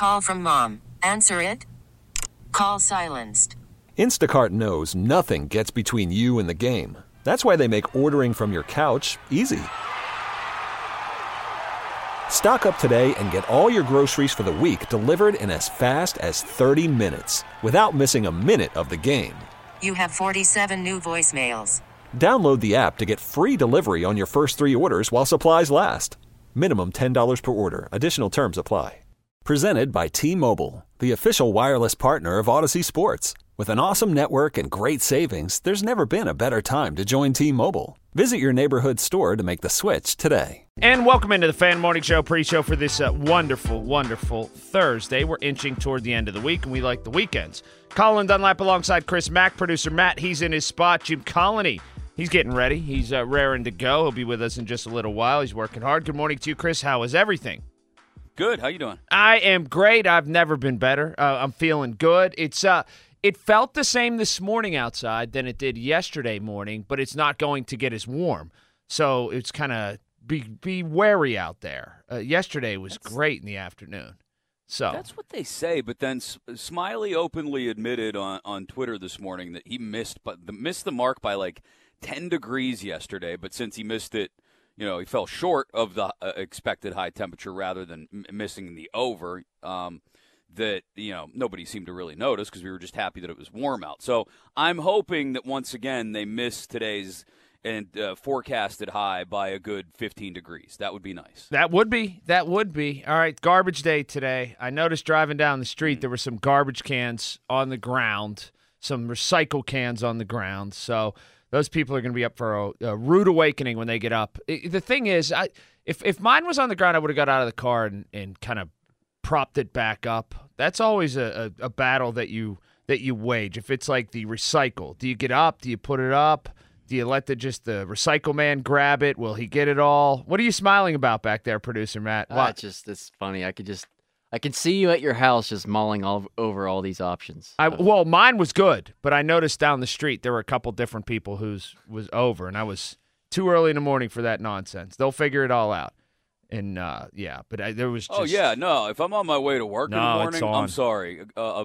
Call from mom. Answer it. Call silenced. Instacart knows nothing gets between you and the game. That's why they make ordering from your couch easy. Stock up today and get all your groceries for the week delivered in as fast as 30 minutes without missing a minute of the game. You have 47 new voicemails. Download the app to get free delivery on your first 3 orders while supplies last. Minimum $10 per order. Additional terms apply. Presented by T-Mobile, the official wireless partner of Odyssey Sports. With an awesome network and great savings, there's never been a better time to join T-Mobile. Visit your neighborhood store to make the switch today. And welcome into the Fan Morning Show pre-show for this wonderful, wonderful Thursday. We're inching toward the end of the week, and we like the weekends. Colin Dunlap alongside Chris Mack, producer Matt. He's in his spot. Jim Colony, he's getting ready. He's raring to go. He'll be with us in just a little while. He's working hard. Good morning to you, Chris. How is everything? Good. How you doing? I am great. I've never been better. I'm feeling good. It felt the same this morning outside than it did yesterday morning, but it's not going to get as warm. So it's kind of be wary out there. Yesterday was great in the afternoon. So that's what they say, but then Smiley openly admitted on Twitter this morning that he missed the mark by like 10 degrees yesterday, but since he missed it, he fell short of the expected high temperature rather than missing the over. That nobody seemed to really notice because we were just happy that it was warm out. So I'm hoping that once again they miss today's and forecasted high by a good 15 degrees. That would be nice. That would be. All right, garbage day today. I noticed driving down the street there were some garbage cans on the ground, some recycle cans on the ground. So those people are going to be up for a rude awakening when they get up. The thing is, if mine was on the ground, I would have got out of the car and kind of propped it back up. That's always a battle that you wage. If it's like the recycle, do you get up? Do you put it up? Do you let the recycle man grab it? Will he get it all? What are you smiling about back there, producer Matt? It's funny. I can see you at your house just mulling over all these options. Well, mine was good, but I noticed down the street there were a couple different people whose was over, and I was too early in the morning for that nonsense. They'll figure it all out. And, there was just... Oh, yeah, no. If I'm on my way to work in the morning, I'm sorry.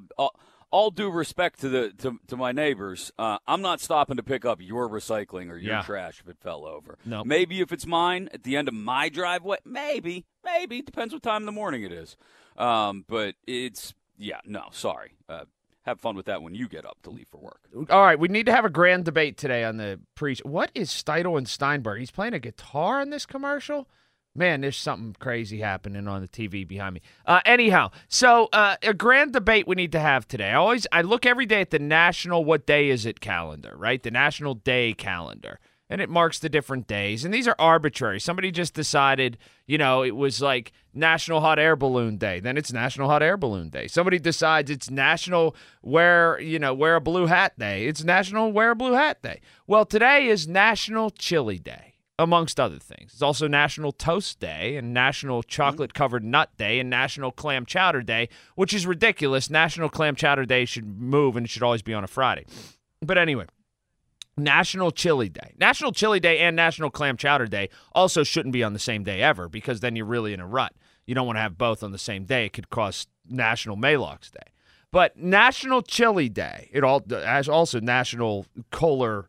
All due respect to my neighbors, I'm not stopping to pick up your recycling or your trash if it fell over. No. Maybe if it's mine at the end of my driveway, maybe. Depends what time in the morning it is. But it's, sorry. Have fun with that when you get up to leave for work. All right, we need to have a grand debate today on the What is Steidel and Steinberg? He's playing a guitar in this commercial? Man, there's something crazy happening on the TV behind me. Anyhow, so a grand debate we need to have today. I look every day at the national what day is it calendar, right? The national day calendar. And it marks the different days. And these are arbitrary. Somebody just decided, it was like National Hot Air Balloon Day. Then it's National Hot Air Balloon Day. Somebody decides it's National Wear a Blue Hat Day. It's National Wear a Blue Hat Day. Well, today is National Chili Day, amongst other things. It's also National Toast Day and National Chocolate-Covered Nut Day and National Clam Chowder Day, which is ridiculous. National Clam Chowder Day should move, and it should always be on a Friday. But anyway, National Chili Day. National Chili Day and National Clam Chowder Day also shouldn't be on the same day ever because then you're really in a rut. You don't want to have both on the same day. It could cost National Maalox Day. But National Chili Day, also National Kohler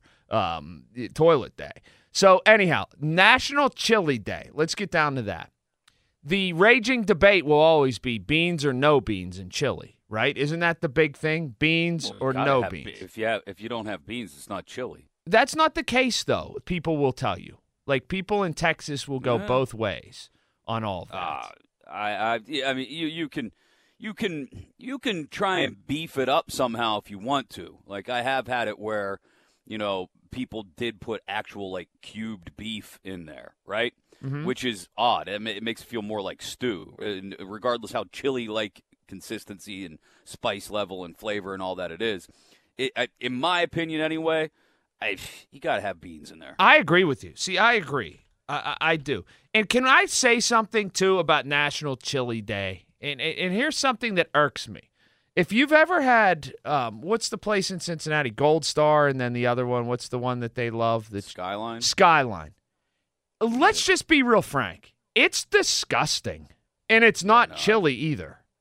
Toilet Day. So anyhow, National Chili Day. Let's get down to that. The raging debate will always be beans or no beans in chili, right? Isn't that the big thing? Beans or no beans? If you don't have beans, it's not chili. That's not the case, though. People will tell you. Like people in Texas will go both ways on all of that. I mean, you can try and beef it up somehow if you want to. Like I have had it where, people did put actual like cubed beef in there, right? Mm-hmm. Which is odd. It makes it feel more like stew, regardless how chili-like consistency and spice level and flavor and all that it is. In my opinion, anyway, you got to have beans in there. I agree with you. See, I agree. I do. And can I say something, too, about National Chili Day? And here's something that irks me. If you've ever had, what's the place in Cincinnati? Gold Star, and then the other one, what's the one that they love? Skyline? Skyline. Let's just be real frank. It's disgusting, and it's not chili either.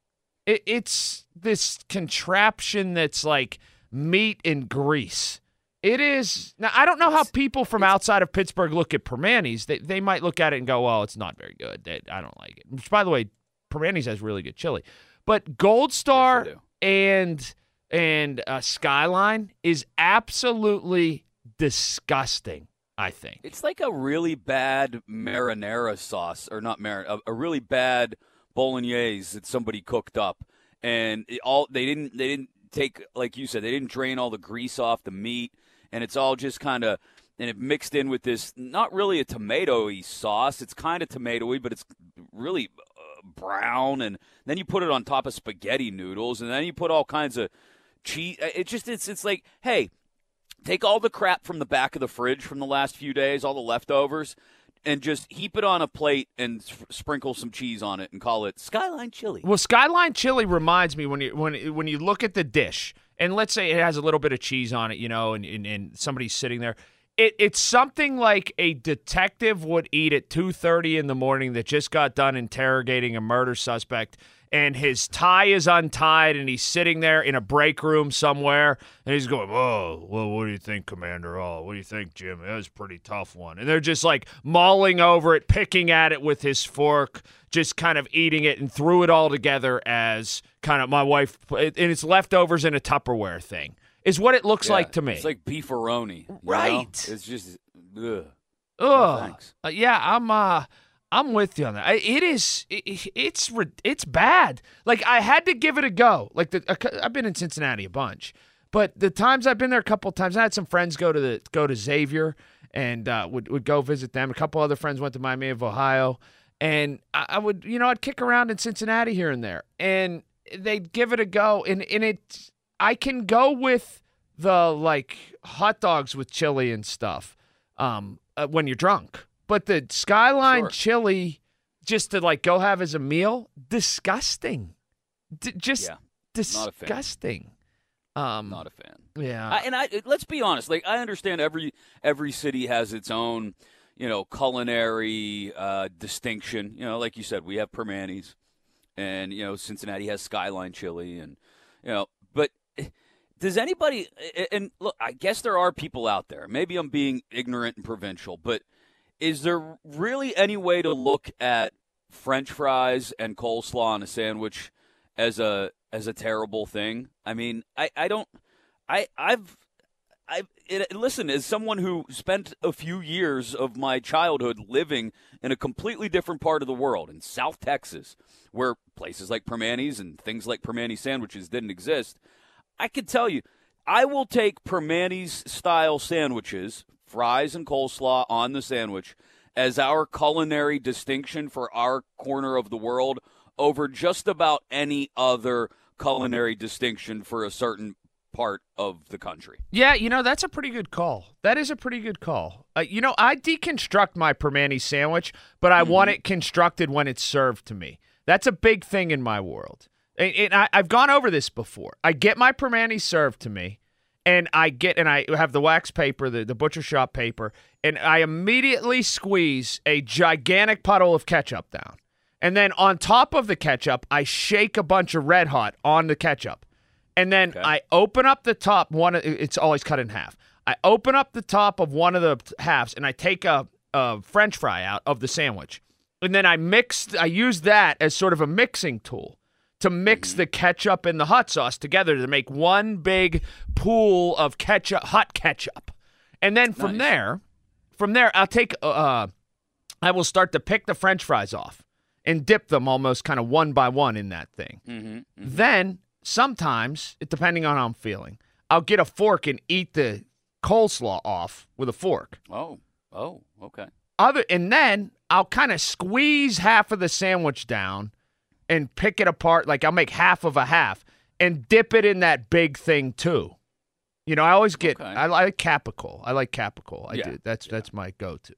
It's this contraption that's like meat and grease. It is. Now, I don't know how people from outside of Pittsburgh look at Permanis. They might look at it and go, well, it's not very good. I don't like it. Which, by the way, Permanis has really good chili. But Gold Star and Skyline is absolutely disgusting, I think. It's like a really bad marinara sauce, or not marinara, a really bad bolognese that somebody cooked up. And they didn't take, like you said, they didn't drain all the grease off the meat. And it's all just kind of, and it mixed in with this, not really a tomato-y sauce. It's kind of tomato-y, but it's really brown. And then you put it on top of spaghetti noodles, and then you put all kinds of cheese. It's like, hey, take all the crap from the back of the fridge from the last few days, all the leftovers, and just heap it on a plate and sprinkle some cheese on it and call it Skyline Chili. Well, Skyline Chili reminds me when you look at the dish, and let's say it has a little bit of cheese on it, and somebody's sitting there. It's something like a detective would eat at 2:30 in the morning that just got done interrogating a murder suspect, and his tie is untied, and he's sitting there in a break room somewhere, and he's going, "Oh, well, what do you think, Commander? Oh, what do you think, Jim? That was a pretty tough one." And they're just like mauling over it, picking at it with his fork, just kind of eating it, and threw it all together as kind of my wife, and it's leftovers in a Tupperware thing, is what it looks like to me. It's like beefaroni. Right. Know? It's just, ugh. Ugh. No, thanks. Yeah, I'm with you on that. It's bad. Like, I had to give it a go. Like, I've been in Cincinnati a bunch, but the times I've been there a couple of times, I had some friends go to Xavier and would go visit them. A couple other friends went to Miami of Ohio, and I would, I'd kick around in Cincinnati here and there, and they'd give it a go, and I can go with the like hot dogs with chili and stuff when you're drunk. But the Skyline Chili, just to like go have as a meal, disgusting. Disgusting. Not a fan. Yeah. Let's be honest. Like, I understand every city has its own, culinary distinction. Like you said, we have Permanis, and Cincinnati has Skyline Chili, and but. Does anybody, and look, I guess there are people out there, maybe I'm being ignorant and provincial, but is there really any way to look at French fries and coleslaw on a sandwich as a terrible thing? I mean, listen, as someone who spent a few years of my childhood living in a completely different part of the world, in South Texas, where places like Permanis and things like Permani sandwiches didn't exist, I can tell you, I will take Permanis style sandwiches, fries and coleslaw on the sandwich, as our culinary distinction for our corner of the world over just about any other culinary distinction for a certain part of the country. Yeah, that's a pretty good call. That is a pretty good call. I deconstruct my Permani sandwich, but I want it constructed when it's served to me. That's a big thing in my world. And I've gone over this before. I get my Permani served to me, and I have the wax paper, the butcher shop paper, and I immediately squeeze a gigantic puddle of ketchup down. And then on top of the ketchup, I shake a bunch of Red Hot on the ketchup. And then I open up the top, it's always cut in half. I open up the top of one of the halves, and I take a French fry out of the sandwich. And then I use that as sort of a mixing tool to mix the ketchup and the hot sauce together to make one big pool of hot ketchup. And then from there, I'll take, I will start to pick the French fries off and dip them almost kind of one by one in that thing. Then sometimes, depending on how I'm feeling, I'll get a fork and eat the coleslaw off with a fork. Oh, okay. And then I'll kind of squeeze half of the sandwich down and pick it apart, like I'll make half of a half, and dip it in that big thing too. I always get, I like Capicola. I do. That's my go-to.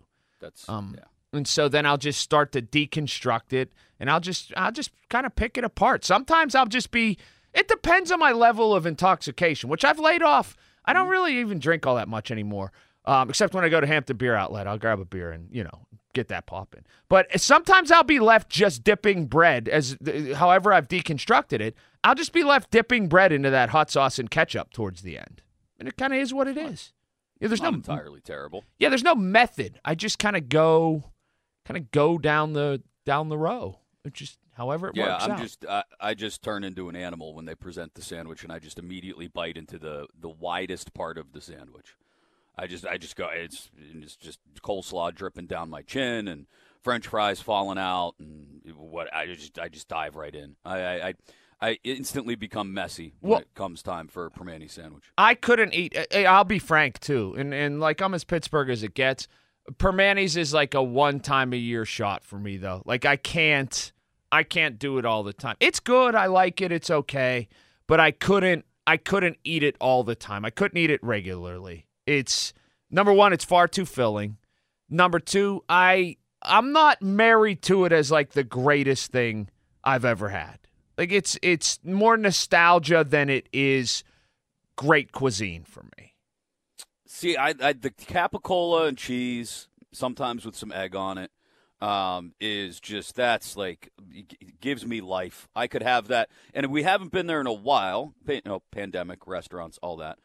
And so then I'll just start to deconstruct it, and I'll just kind of pick it apart. Sometimes I'll just it depends on my level of intoxication, which I've laid off. I don't really even drink all that much anymore, except when I go to Hampton Beer Outlet. I'll grab a beer and, get that popping. But sometimes I'll be left just dipping bread, however I've deconstructed it. I'll just be left dipping bread into that hot sauce and ketchup towards the end. And it kind of is what it is. Yeah, there's Not no entirely terrible. Yeah, there's no method. I just kind of go down the row. It just however it works out. I just turn into an animal when they present the sandwich, and I just immediately bite into the widest part of the sandwich. I just go. It's just coleslaw dripping down my chin and French fries falling out, and I just dive right in. I instantly become messy when it comes time for a Primanti sandwich. I couldn't eat. I'll be frank too, and like I'm as Pittsburgh as it gets. Primanti's is like a one-time-a-year shot for me though. Like I can't do it all the time. It's good. I like it. It's okay, but I couldn't eat it all the time. I couldn't eat it regularly. It's number one, it's far too filling. Number two, I'm not married to it as like the greatest thing I've ever had. Like it's more nostalgia than it is great cuisine for me. See, the capicola and cheese, sometimes with some egg on it, is just that's like it gives me life. I could have that, and we haven't been there in a while. Pandemic, restaurants, all that.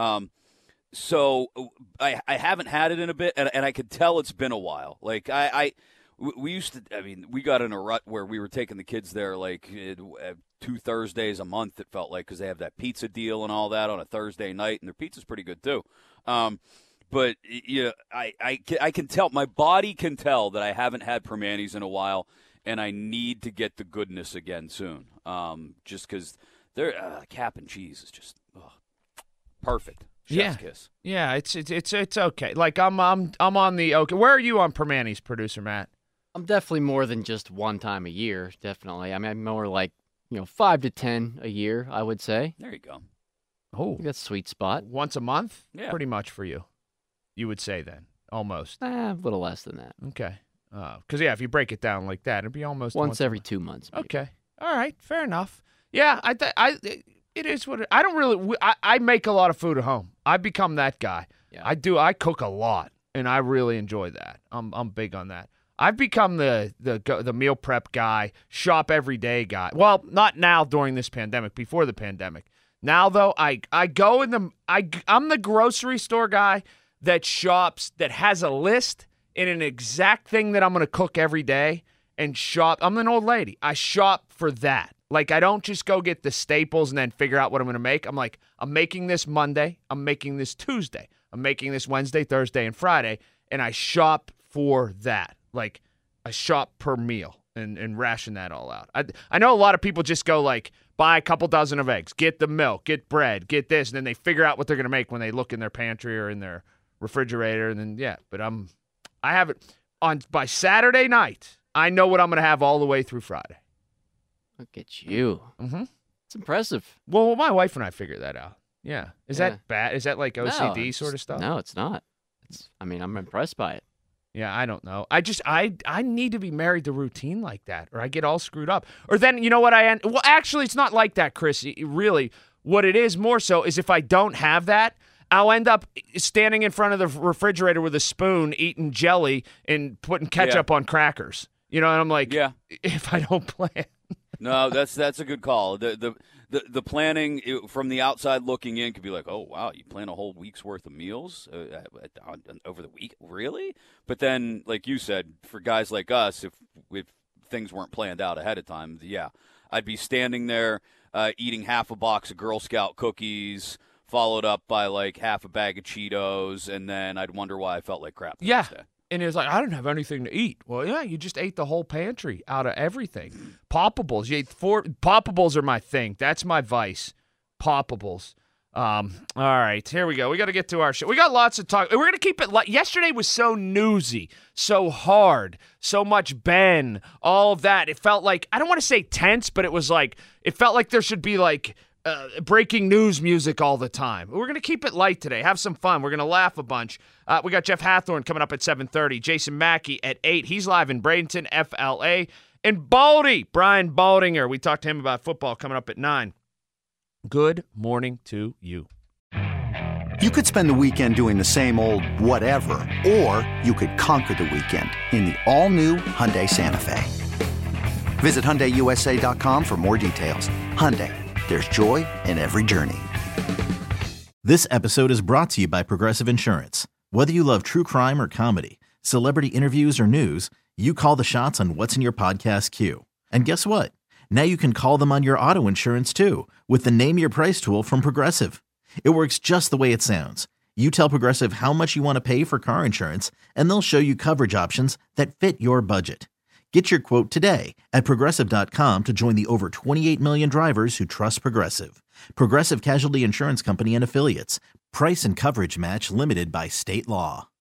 So I haven't had it in a bit, and I could tell it's been a while. Like we used to. I mean, we got in a rut where we were taking the kids there like 2 Thursdays a month. It felt like because they have that pizza deal and all that on a Thursday night, and their pizza's pretty good too. But yeah, I can tell. My body can tell that I haven't had Primanti's in a while, and I need to get the goodness again soon. Just because they're cap and cheese is just perfect. Chef's kiss. Yeah, it's okay. Like I'm on the okay. Where are you on Primanti's, producer Matt? I'm definitely more than just one time a year. Definitely. I mean, I'm more like 5 to 10 a year. I would say. There you go. Oh, that's a sweet spot. Once a month? Yeah. Pretty much for you. You would say then, almost. A little less than that. Okay. Because if you break it down like that, it'd be almost once every 2 months. Maybe. Okay. All right. Fair enough. Yeah. It is what I don't really. I make a lot of food at home. I've become that guy. Yeah. I do. I cook a lot, and I really enjoy that. I'm big on that. I've become the meal prep guy, shop every day guy. Well, not now during this pandemic. Before the pandemic. Now though, I'm the grocery store guy that shops, that has a list in an exact thing that I'm going to cook every day and shop. I'm an old lady. I shop for that. Like, I don't just go get the staples and then figure out what I'm going to make. I'm like, I'm making this Monday. I'm making this Tuesday. I'm making this Wednesday, Thursday, and Friday. And I shop for that. Like, I shop per meal and ration that all out. I know a lot of people just go, like, buy a couple dozen of eggs, get the milk, get bread, get this, and then they figure out what they're going to make when they look in their pantry or in their refrigerator. And then, yeah, but I have it by Saturday night. I know what I'm going to have all the way through Friday. Look at you. Mm-hmm. It's impressive. Well, my wife and I figured that out. Yeah. Is that bad? Is that like OCD sort of stuff? No, it's not. I'm impressed by it. Yeah, I don't know. I need to be married to routine like that, or I get all screwed up. Or then, you know what well, actually, it's not like that, Chris. Really, what it is more so is if I don't have that, I'll end up standing in front of the refrigerator with a spoon, eating jelly and putting ketchup on crackers. And I'm like, if I don't plan. No, that's a good call. The planning from the outside looking in could be like, oh wow, you plan a whole week's worth of meals over the week, really? But then, like you said, for guys like us, if things weren't planned out ahead of time, I'd be standing there eating half a box of Girl Scout cookies, followed up by like half a bag of Cheetos, and then I'd wonder why I felt like crap the next day. And it was like, I didn't have anything to eat. Well, yeah, you just ate the whole pantry out of everything. Poppables. You ate 4. Poppables are my thing. That's my vice. Poppables. All right, here we go. We got to get to our show. We got lots to talk. We're going to keep it light. Yesterday was so newsy, so hard, so much Ben, all of that. It felt like, I don't want to say tense, but it felt like there should be like breaking news music all the time. We're going to keep it light today. Have some fun. We're going to laugh a bunch. We got Jeff Hathorn coming up at 7:30. Jason Mackey at 8. He's live in Bradenton, FLA. And Brian Baldinger. We talked to him about football coming up at 9. Good morning to you. You could spend the weekend doing the same old whatever, or you could conquer the weekend in the all-new Hyundai Santa Fe. Visit HyundaiUSA.com for more details. Hyundai, there's joy in every journey. This episode is brought to you by Progressive Insurance. Whether you love true crime or comedy, celebrity interviews or news, you call the shots on what's in your podcast queue. And guess what? Now you can call them on your auto insurance too with the Name Your Price tool from Progressive. It works just the way it sounds. You tell Progressive how much you want to pay for car insurance, and they'll show you coverage options that fit your budget. Get your quote today at Progressive.com to join the over 28 million drivers who trust Progressive. Progressive Casualty Insurance Company and Affiliates. Price and coverage match limited by state law.